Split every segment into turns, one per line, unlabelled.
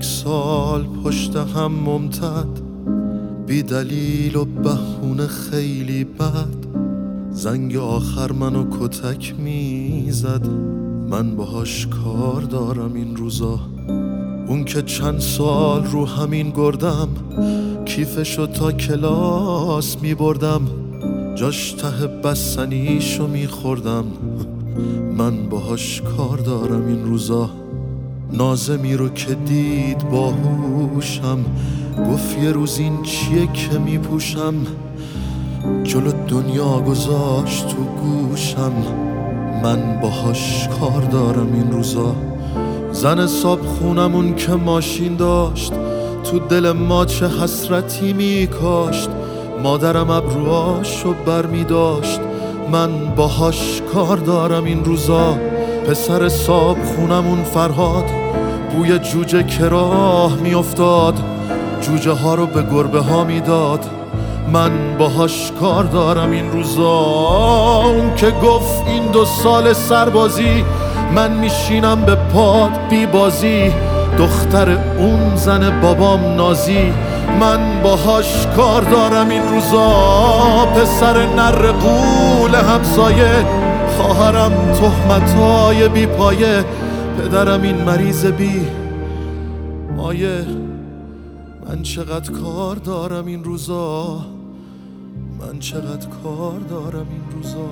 سال پشت هم ممتد، بی دلیل و بهونه خیلی بد. زنگ آخر منو کتک میزد، من باهاش کار دارم این روزا. اون که چند سال رو همین گردم، کیفشو تا کلاس میبردم، جاش ته بستنیشو میخوردم. من باهاش کار دارم این روزا. نازمی رو که دید باهوشم، گفت یه روز این چیه که میپوشم. جلو دنیا گذاشت تو گوشم، من باهاش کار دارم این روزا. زن صاحب خونمون که ماشین داشت، تو دل ما چه حسرتی میکاشت. مادرم ابروهاشو بر میداشت، من باهاش کار دارم این روزا. پسر صاحب خونمون فرهاد، بوی جوجه که راه میافتاد، جوجه ها رو به گربه ها میداد. من باهاش کار دارم این روزا. اون که گفت این 2 سال سربازی، من میشینم به پاد بی بازی. دختر اون زن بابام نازی، من باهاش کار دارم این روزا. پسر نر قول همسایه، خواهرم تهمتای بی پایه، پدرم این مریض بی مایه. من چقدر کار دارم این روزا، من چقدر کار دارم این روزا.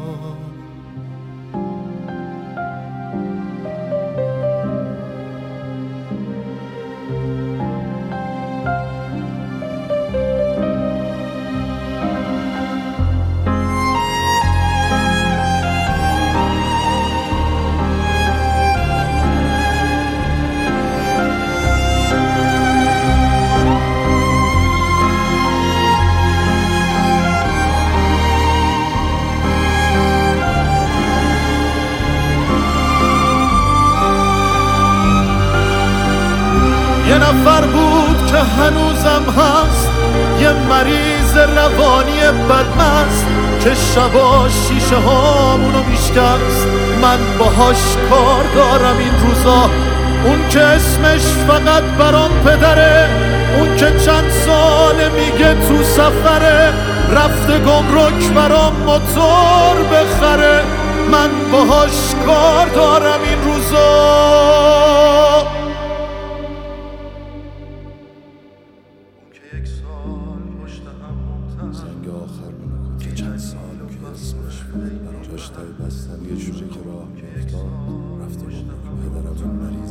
یه نفر بود که هنوزم هست، یه مریض روانی بدمست، که شبا شیشه هامونو میشکست. من باهاش کار دارم این روزا. اون که اسمش فقط برام پدره، اون که چند ساله میگه تو سفره، رفته گمرک برام موتور بخره. من باهاش کار دارم این روزا.
زنگ آخر منو که چند سال که اسمش جاش تای بستن یه جوجه که راه میافتاد، رفته گمرک پدرم اون مریض